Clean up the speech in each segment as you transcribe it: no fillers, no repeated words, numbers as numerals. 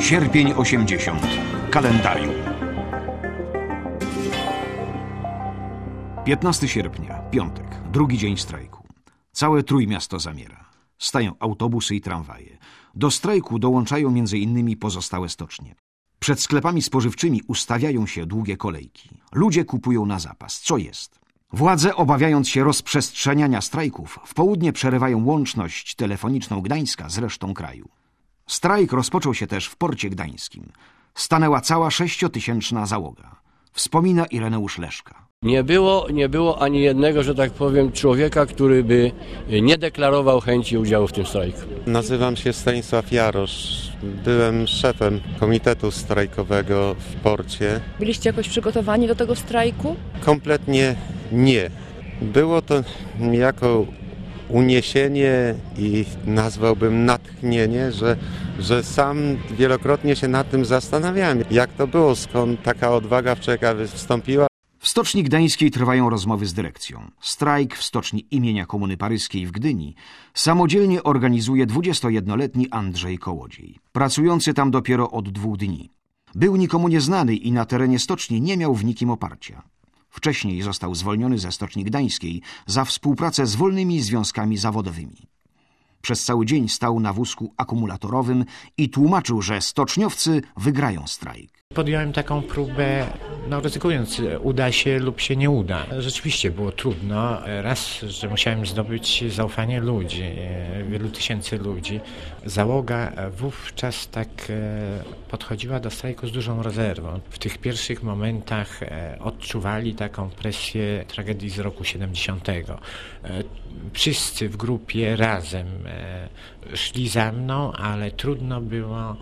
Sierpień 80. Kalendarium. 15 sierpnia, piątek, drugi dzień strajku. Całe Trójmiasto zamiera. Stają autobusy i tramwaje. Do strajku dołączają m.in. pozostałe stocznie. Przed sklepami spożywczymi ustawiają się długie kolejki. Ludzie kupują na zapas, co jest. Władze, obawiając się rozprzestrzeniania strajków, w południe przerywają łączność telefoniczną Gdańska z resztą kraju. Strajk rozpoczął się też w porcie gdańskim. Stanęła cała 6-tysięczna załoga. Wspomina Ireneusz Leszka. Nie było ani jednego, że tak powiem, człowieka, który by nie deklarował chęci udziału w tym strajku. Nazywam się Stanisław Jarosz. Byłem szefem komitetu strajkowego w porcie. Byliście jakoś przygotowani do tego strajku? Kompletnie nie. Było to niejako uniesienie i nazwałbym natchnienie, że sam wielokrotnie się nad tym zastanawiałem. Jak to było, skąd taka odwaga w człowieka wystąpiła. W Stoczni Gdańskiej trwają rozmowy z dyrekcją. Strajk w Stoczni imienia Komuny Paryskiej w Gdyni samodzielnie organizuje 21-letni Andrzej Kołodziej, pracujący tam dopiero od 2 dni. Był nikomu nieznany i na terenie stoczni nie miał w nikim oparcia. Wcześniej został zwolniony ze Stoczni Gdańskiej za współpracę z wolnymi związkami zawodowymi. Przez cały dzień stał na wózku akumulatorowym i tłumaczył, że stoczniowcy wygrają strajk. Podjąłem taką próbę, ryzykując, uda się lub się nie uda. Rzeczywiście było trudno. Raz, że musiałem zdobyć zaufanie ludzi, wielu tysięcy ludzi. Załoga wówczas tak podchodziła do strajku z dużą rezerwą. W tych pierwszych momentach odczuwali taką presję tragedii z roku 70. Wszyscy w grupie razem szli za mną, ale trudno było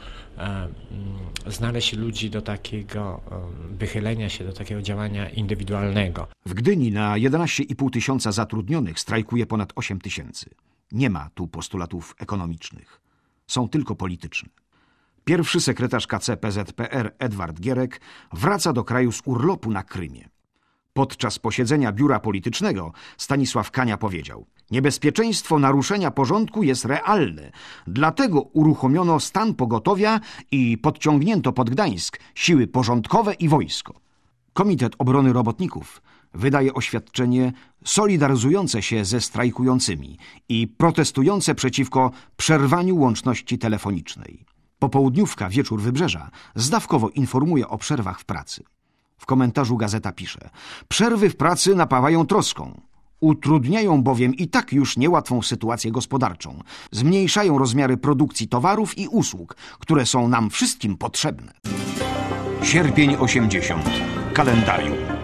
znaleźć ludzi do takiego wychylenia się, do takiego działania indywidualnego. W Gdyni na 11,5 tysiąca zatrudnionych strajkuje ponad 8 tysięcy. Nie ma tu postulatów ekonomicznych. Są tylko polityczne. Pierwszy sekretarz KC PZPR Edward Gierek wraca do kraju z urlopu na Krymie. Podczas posiedzenia biura politycznego Stanisław Kania powiedział: niebezpieczeństwo naruszenia porządku jest realne, dlatego uruchomiono stan pogotowia i podciągnięto pod Gdańsk siły porządkowe i wojsko. Komitet Obrony Robotników wydaje oświadczenie solidaryzujące się ze strajkującymi i protestujące przeciwko przerwaniu łączności telefonicznej. Popołudniówka Wieczór Wybrzeża zdawkowo informuje o przerwach w pracy. W komentarzu gazeta pisze: przerwy w pracy napawają troską. Utrudniają bowiem i tak już niełatwą sytuację gospodarczą. Zmniejszają rozmiary produkcji towarów i usług, które są nam wszystkim potrzebne. Sierpień 80. Kalendarium.